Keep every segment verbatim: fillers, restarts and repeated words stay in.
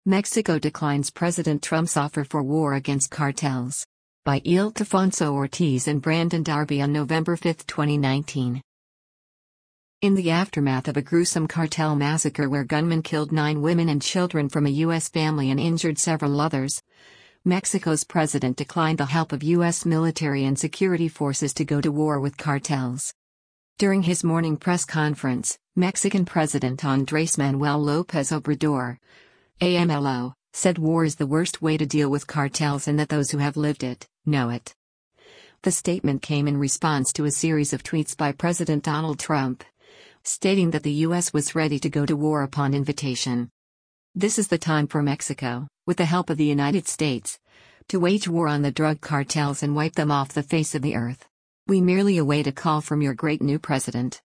Mexico declines President Trump's offer for war against cartels. By Ildefonso Ortiz and Brandon Darby on November fifth, twenty nineteen. In the aftermath of a gruesome cartel massacre where gunmen killed nine women and children from a U S family and injured several others, Mexico's president declined the help of U S military and security forces to go to war with cartels. During his morning press conference, Mexican President Andrés Manuel López Obrador, A M L O, said war is the worst way to deal with cartels and that those who have lived it, know it. The statement came in response to a series of tweets by President Donald Trump, stating that the U S was ready to go to war upon invitation. This is the time for Mexico, with the help of the United States, to wage war on the drug cartels and wipe them off the face of the earth. We merely await a call from your great new president.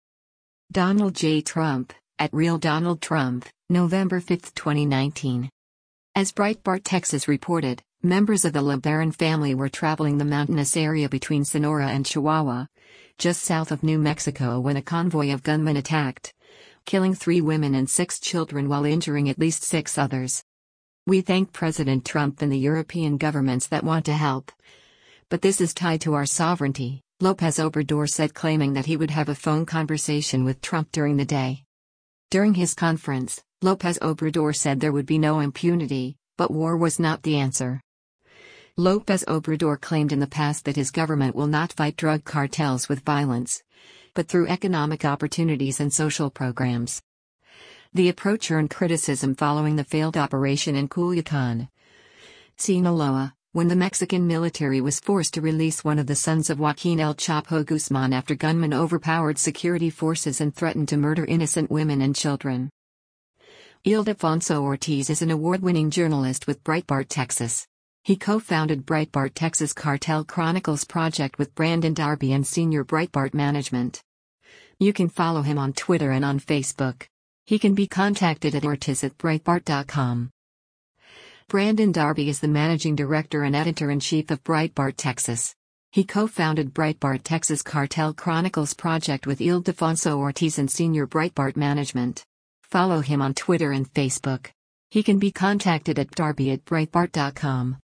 Donald J. Trump, at Real Donald Trump, November fifth, twenty nineteen. As Breitbart Texas reported, members of the LeBaron family were traveling the mountainous area between Sonora and Chihuahua, just south of New Mexico, when a convoy of gunmen attacked, killing three women and six children while injuring at least six others. We thank President Trump and the European governments that want to help. But this is tied to our sovereignty, López Obrador said, claiming that he would have a phone conversation with Trump during the day. During his conference, López Obrador said there would be no impunity, but war was not the answer. López Obrador claimed in the past that his government will not fight drug cartels with violence, but through economic opportunities and social programs. The approach earned criticism following the failed operation in Culiacán, Sinaloa, when the Mexican military was forced to release one of the sons of Joaquín El Chapo Guzmán after gunmen overpowered security forces and threatened to murder innocent women and children. Ildefonso Ortiz is an award-winning journalist with Breitbart Texas. He co-founded Breitbart Texas Cartel Chronicles project with Brandon Darby and Senior Breitbart Management. You can follow him on Twitter and on Facebook. He can be contacted at ortiz at breitbart dot com. Brandon Darby is the managing director and editor-in-chief of Breitbart Texas. He co-founded Breitbart Texas Cartel Chronicles project with Ildefonso Ortiz and Senior Breitbart Management. Follow him on Twitter and Facebook. He can be contacted at darby at breitbart dot com.